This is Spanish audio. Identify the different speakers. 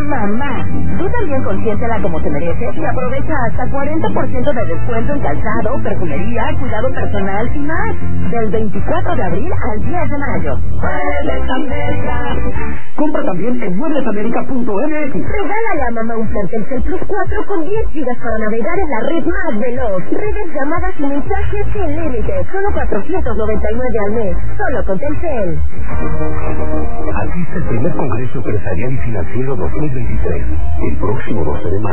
Speaker 1: mamá. Tú también consiéntela como se merece y aprovecha hasta 40% de descuento en calzado, perfumería, cuidado personal y más. Del 24 de abril al 10 de mayo. Muebles América.
Speaker 2: Compra también en mueblesamerica.mx.
Speaker 1: Regálale a mamá un plan Telcel Plus 4 con 10 gigas para navegar en la red más veloz. Redes, llamadas y mensajes sin límite. Solo $499 al mes. Solo con Telcel.
Speaker 3: Asiste el primer Congreso Empresarial y Financiero 2023. El próximo 12 de mayo.